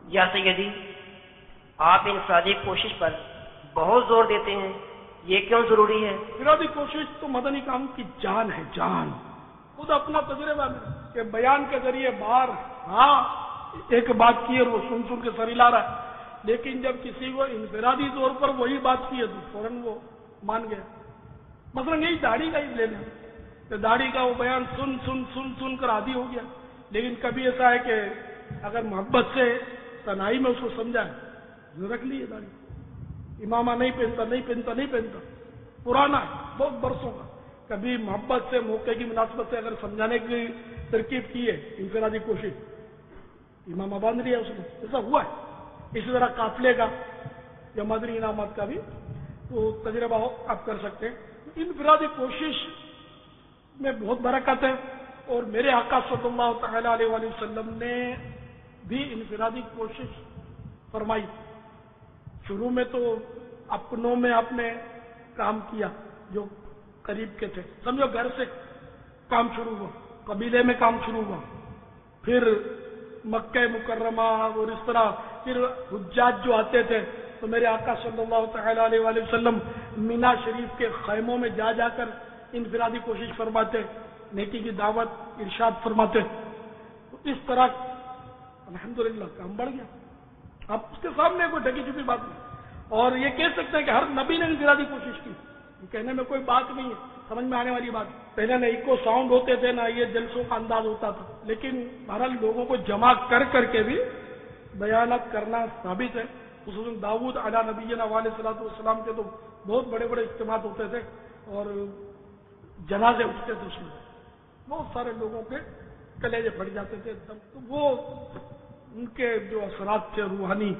یا سیدی آپ انفرادی کوشش پر بہت زور دیتے ہیں، یہ کیوں ضروری ہے؟ انفرادی کوشش تو مدنی کام کی جان ہے، جان. خود اپنا تجربہ ہے کہ بیان کے ذریعے باہر ایک بات کی اور وہ سن سن کے سر ہلا رہا ہے، لیکن جب کسی کو انفرادی طور پر وہی بات کی ہے تو فوراً وہ مان گیا. مثلا یہی داڑھی کا ہی لے لیں کہ داڑھی کا وہ بیان سن سن سن سن کر عادی ہو گیا، لیکن کبھی ایسا ہے کہ اگر محبت سے تنہائی میں اس کو سمجھائے رکھ لی ہے داڑھی. امامہ نہیں پہنتا پرانا ہے بہت برسوں کا. کبھی محبت سے موقع کی مناسبت سے اگر سمجھانے کی ترکیب کی ہے انفرادی کوشش، امامہ باندھ لیا اس نے، ایسا ہوا ہے. اسی طرح قافلے کا یا مدنی انعامات کا بھی تو تجربہ آپ کر سکتے ہیں. انفرادی کوشش میں بہت برکت ہے، اور میرے آقا صلی اللہ تعالی علیہ وآلہ وسلم نے بھی انفرادی کوشش فرمائی. شروع میں تو اپنوں میں آپ نے کام کیا جو قریب کے تھے، سمجھو گھر سے کام شروع ہوا، قبیلے میں کام شروع ہوا، پھر مکہ مکرمہ اور اس طرح پھر حجاج جو آتے تھے تو میرے آقا صلی اللہ تعالی علیہ وآلہ وسلم مینا شریف کے خیموں میں جا جا کر انفرادی کوشش فرماتے، نیکی کی دعوت ارشاد فرماتے. تو اس طرح الحمدللہ کام بڑھ گیا. اب اس کے سامنے کوئی ڈھکی چھپی بات نہیں، اور یہ کہہ سکتے ہیں کہ ہر نبی نے انفرادی کوشش کی، یہ کہنے میں کوئی بات نہیں ہے، سمجھ میں آنے والی بات. پہلے نہ ایکو ساؤنڈ ہوتے تھے، نہ یہ جلسوں کا انداز ہوتا تھا، لیکن بہرحال لوگوں کو جمع کر کر کے بھی بیانات کرنا ثابت ہے. خصوصاً داؤد علیہ نبینا علیہ الصلوۃ والسلام کے تو بہت بڑے بڑے اجتماعات ہوتے تھے اور جنازے اٹھتے تھے، اس میں بہت سارے لوگوں کے کلیجے پھٹ جاتے تھے. تو وہ ان کے جو اثرات تھے، روحانی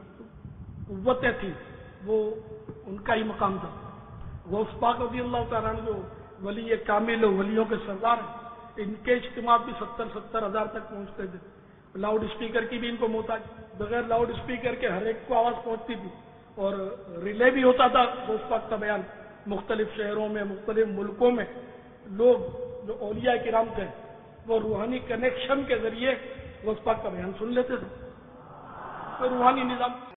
قوتیں تھیں، وہ ان کا ہی مقام تھا. غوث پاک رضی اللہ تعالیٰ عنہ جو ولی کامل ولیوں کے سردار ہیں، ان کے اجتماع بھی 70 ہزار تک پہنچتے تھے. لاؤڈ اسپیکر کی بھی ان کو محتاج، بغیر لاؤڈ اسپیکر کے ہر ایک کو آواز پہنچتی تھی، اور ریلے بھی ہوتا تھا غوث پاک کا بیان. مختلف شہروں میں، مختلف ملکوں میں لوگ جو اولیاء کرام تھے وہ روحانی کنیکشن کے ذریعے غوث پاک کا بیان سن لیتے تھے. تو روحانی نظام